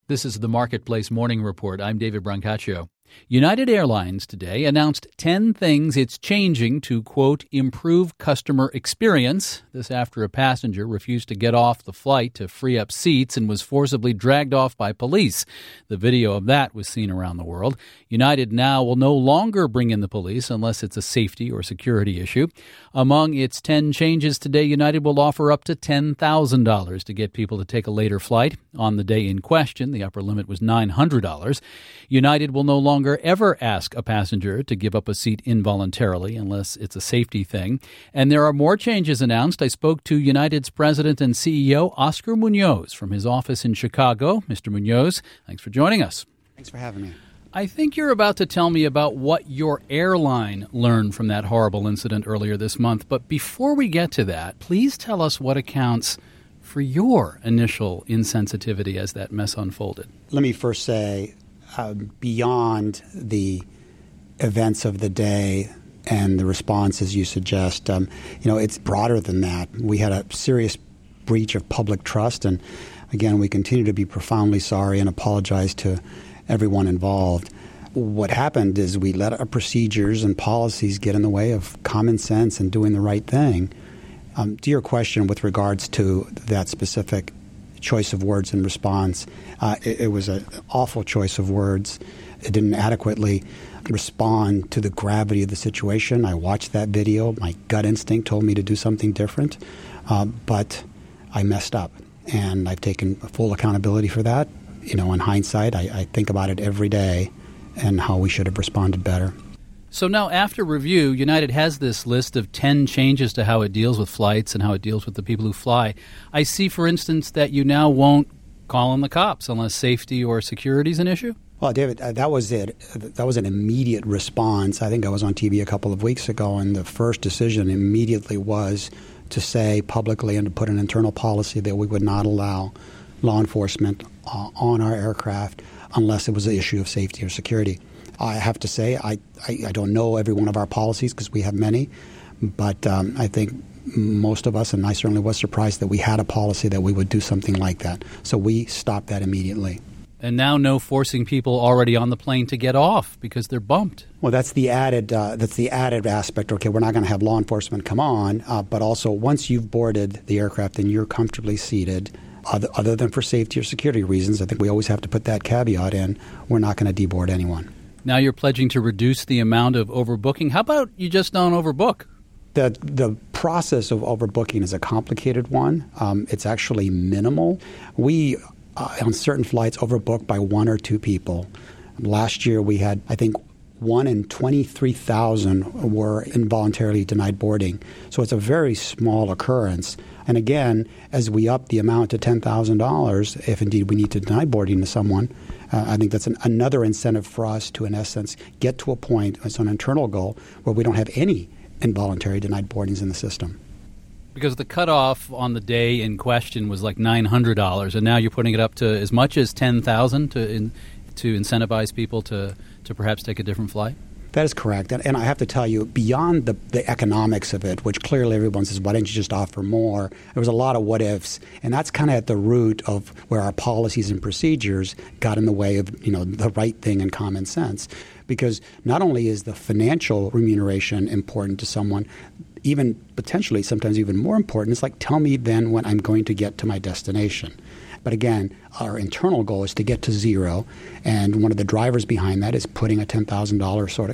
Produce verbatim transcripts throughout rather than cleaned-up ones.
This is the Marketplace Morning Report. I'm David Brancaccio. United Airlines today announced ten things it's changing to, quote, improve customer experience. This after a passenger refused to get off the flight to free up seats and was forcibly dragged off by police. The video of that was seen around the world. United now will no longer bring in the police unless it's a safety or security issue. Among its ten changes today, United will offer up to ten thousand dollars to get people to take a later flight. On the day in question, the upper limit was nine hundred dollars. United will no longer ever ask a passenger to give up a seat involuntarily unless it's a safety thing. And there are more changes announced. I spoke to United's president and C E O, Oscar Munoz, from his office in Chicago. Mister Munoz, thanks for joining us. Thanks for having me. I think you're about to tell me about what your airline learned from that horrible incident earlier this month. But before we get to that, please tell us what accounts for your initial insensitivity as that mess unfolded. Let me first say, uh, beyond the events of the day and the responses you suggest, um, you know, it's broader than that. We had a serious breach of public trust, and again, we continue to be profoundly sorry and apologize to everyone involved. What happened is we let our procedures and policies get in the way of common sense and doing the right thing. Um, to your question with regards to that specific choice of words in response, uh, it, it was an awful choice of words. It didn't adequately respond to the gravity of the situation. I watched that video. My gut instinct told me to do something different, uh, but I messed up, and I've taken full accountability for that. You know, in hindsight, I, I think about it every day and how we should have responded better. So now, after review, United has this list of ten changes to how it deals with flights and how it deals with the people who fly. I see, for instance, that you now won't call in the cops unless safety or security is an issue? Well, David, uh, that was it. That was an immediate response. I think I was on T V a couple of weeks ago, and the first decision immediately was to say publicly and to put an internal policy that we would not allow law enforcement uh, on our aircraft unless it was an issue of safety or security. I have to say, I, I, I don't know every one of our policies because we have many, but um, I think most of us, and I certainly was surprised that we had a policy that we would do something like that. So we stopped that immediately. And now no forcing people already on the plane to get off because they're bumped. Well, that's the added uh, that's the added aspect. Okay, we're not going to have law enforcement come on, uh, but also once you've boarded the aircraft and you're comfortably seated, other, other than for safety or security reasons, I think we always have to put that caveat in, we're not going to deboard anyone. Now you're pledging to reduce the amount of overbooking. How about you just don't overbook? The the process of overbooking is a complicated one. Um, it's actually minimal. We, uh, on certain flights, overbook by one or two people. Last year we had, I think, one in twenty-three thousand were involuntarily denied boarding. So it's a very small occurrence. And again, as we up the amount to ten thousand dollars, if indeed we need to deny boarding to someone, Uh, I think that's an, another incentive for us to, in essence, get to a point, it's an internal goal, where we don't have any involuntary denied boardings in the system. Because the cutoff on the day in question was like nine hundred dollars, and now you're putting it up to as much as ten thousand dollars to in, to incentivize people to, to perhaps take a different flight? That is correct. And, and I have to tell you, beyond the, the economics of it, which clearly everyone says, why didn't you just offer more? There was a lot of what ifs. And that's kind of at the root of where our policies and procedures got in the way of, you know, the right thing and common sense. Because not only is the financial remuneration important to someone, even potentially sometimes even more important, it's like, tell me then when I'm going to get to my destination. But again, our internal goal is to get to zero, and one of the drivers behind that is putting a ten thousand dollars sort of,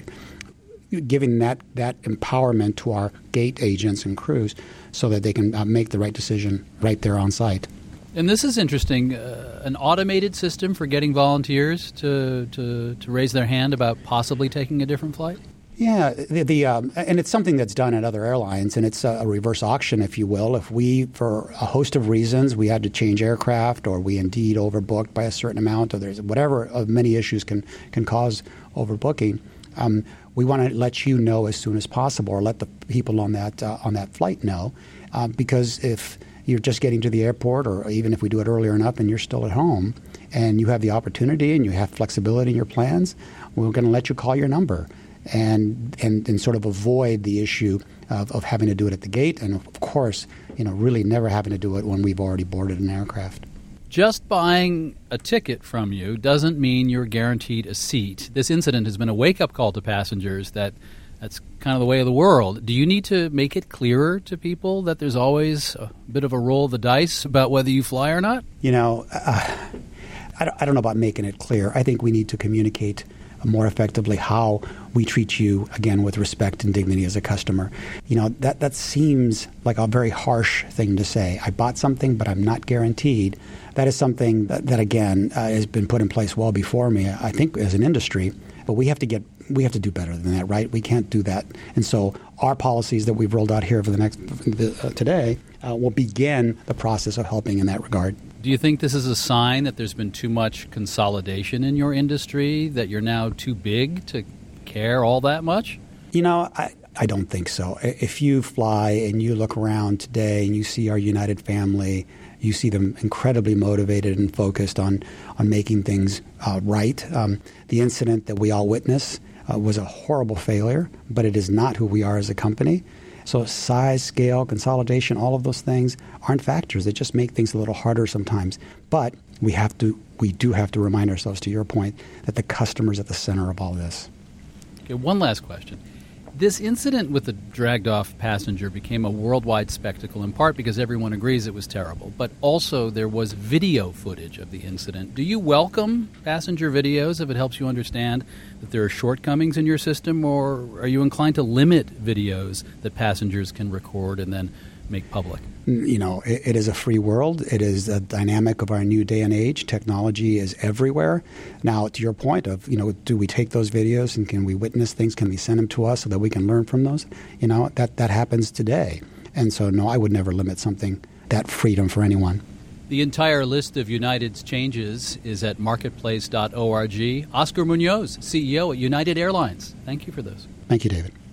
giving that, that empowerment to our gate agents and crews so that they can uh, make the right decision right there on site. And this is interesting, uh, an automated system for getting volunteers to, to, to raise their hand about possibly taking a different flight? Yeah, the, the um, and it's something that's done at other airlines, and it's a, a reverse auction, if you will. If we, for a host of reasons, we had to change aircraft, or we indeed overbooked by a certain amount, or there's whatever of many issues can can cause overbooking, um, we want to let you know as soon as possible, or let the people on that uh, on that flight know, uh, because if you're just getting to the airport, or even if we do it earlier enough and you're still at home, and you have the opportunity and you have flexibility in your plans, we're going to let you call your number. And, and and sort of avoid the issue of, of having to do it at the gate, and of course, you know, really never having to do it when we've already boarded an aircraft. just buying a ticket from you doesn't mean you're guaranteed a seat. This incident has been a wake-up call to passengers that that's kind of the way of the world. Do you need to make it clearer to people that there's always a bit of a roll of the dice about whether you fly or not? You know, uh, I, don't, I don't know about making it clear. I think we need to communicate more effectively how we treat you, again, with respect and dignity as a customer. You know, that, that seems like a very harsh thing to say. I bought something, but I'm not guaranteed. That is something that, that again, uh, has been put in place well before me, I think, as an industry. But we have to get we have to do better than that, right? We can't do that. And so our policies that we've rolled out here for the next uh, today uh, will begin the process of helping in that regard. Do you think this is a sign that there's been too much consolidation in your industry, that you're now too big to care all that much? You know, I, I don't think so. If you fly and you look around today and you see our United family, you see them incredibly motivated and focused on, on making things uh, right. Um, the incident that we all witnessed uh, was a horrible failure, but it is not who we are as a company. So size, scale, consolidation, all of those things aren't factors. They just make things a little harder sometimes. But we have to, we do have to remind ourselves, to your point, that the customer is at the center of all this. Okay, one last question. This incident with the dragged-off passenger became a worldwide spectacle, in part because everyone agrees it was terrible, but also there was video footage of the incident. Do you welcome passenger videos if it helps you understand that there are shortcomings in your system, or are you inclined to limit videos that passengers can record and then make public? You know, it, it is a free world. It is a dynamic of our new day and age. Technology is everywhere. Now, to your point of, you know, do we take those videos and can we witness things? Can we send them to us so that we can learn from those? You know, that, that happens today. And so, no, I would never limit something, that freedom for anyone. The entire list of United's changes is at marketplace dot org. Oscar Munoz, C E O at United Airlines. Thank you for this. Thank you, David.